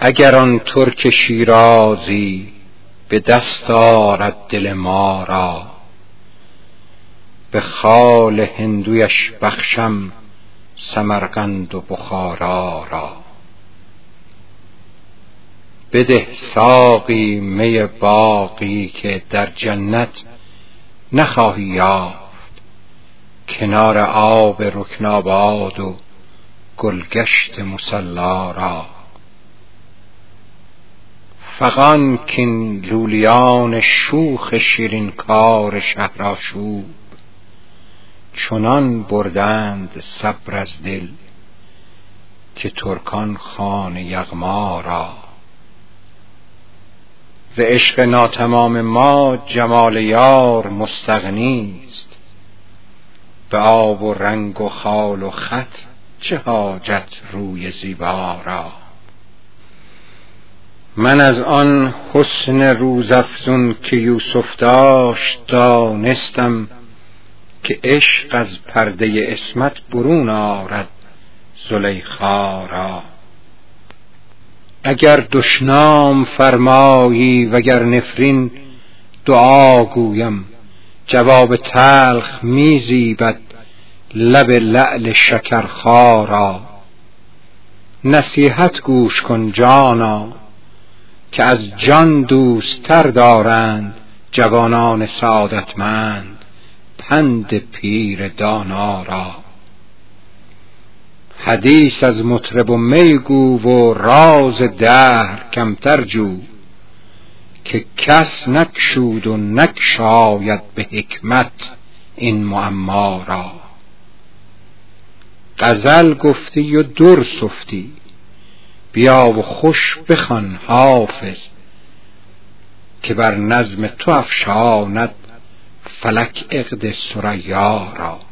اگر آن ترک شیرازی به دست آرد دل ما را، به خال هندویش بخشم سمرقند و بخارا را. بده ساقی می باقی که در جنت نخواهی یافت، کنار آب رکناباد و گلگشت مصلا را. فغان کین لولیان شوخ شیرین کار شهرآشوب، چنان بردند صبر از دل که ترکان خوان یغما را. ز عشق ناتمام ما جمال یار مستغنی است، به آب و رنگ و خال و خط چه حاجت روی زیبا را. من از آن حسن روزافزون که یوسف داشت دانستم، که عشق از پرده عصمت برون آرد زلیخا را. اگر دشنام فرمایی وگر نفرین دعا گویم، جواب تلخ می زیبد لب لعل شکرخا را. نصیحت گوش کن جانا که از جان دوستر دارند جوانان سعادتمند پند پیر دانا را. حدیث از مطرب و می گو و راز دهر کمتر جو، که کس نگشود و نگشاید به حکمت این معما را. غزل گفتی و در سفتی، بیا و خوش بخوان حافظ، که بر نظم تو افشاند فلک عقد ثریا را.